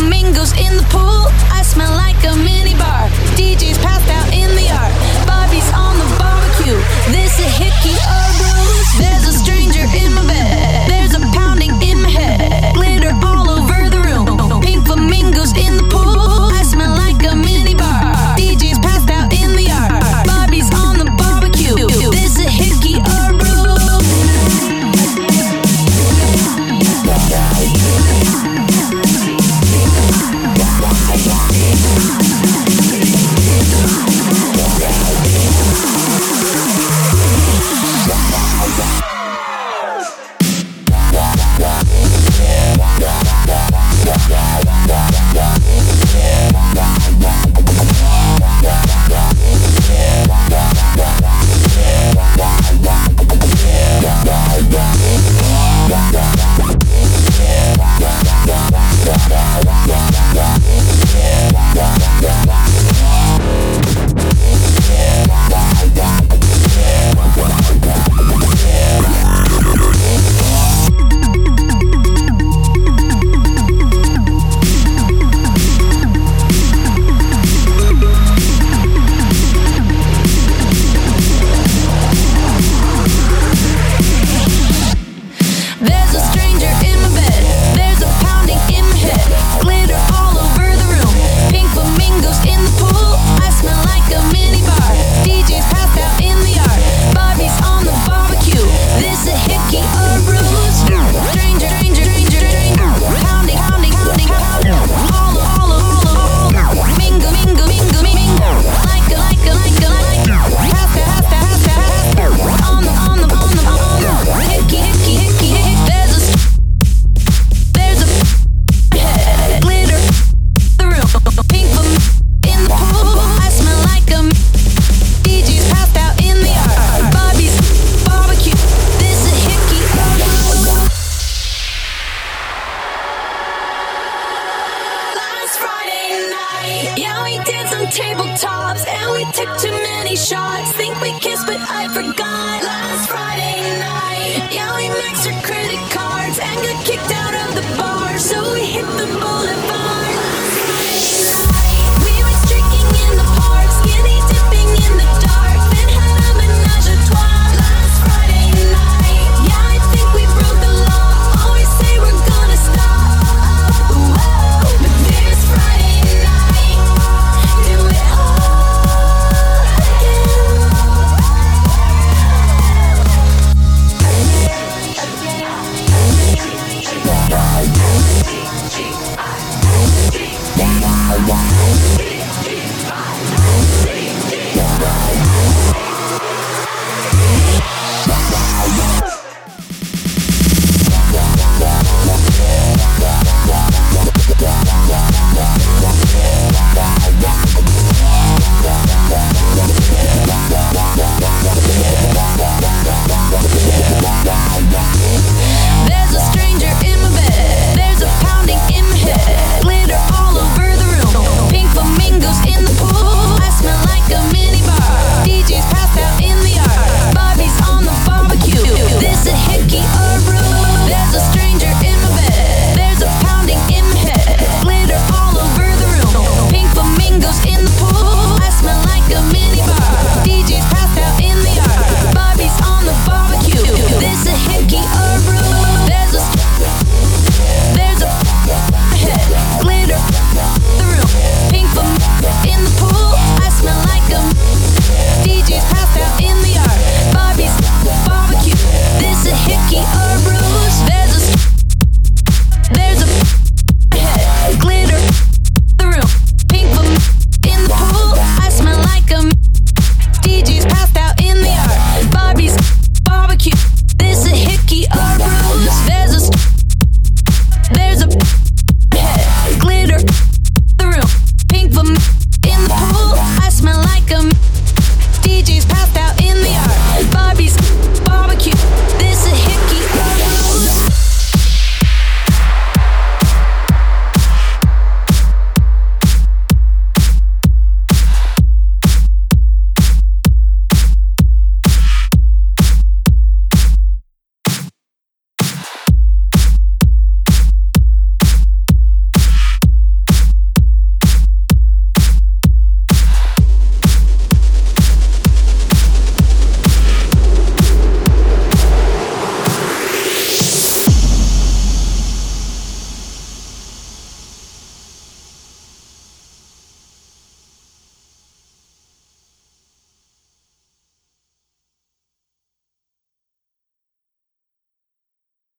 flamingos in the pool. I smell like a mini bar. DJ's passed out in the yard. Bobby's on the barbecue. This a hickey or bruise. There's a stranger in my bed. There's a pounding in my head. Glitter all over the room. Pink flamingos in the pool. I smell like a mini bar. DJ's passed out in the yard. Bobby's on the barbecue. This a hickey or bruise.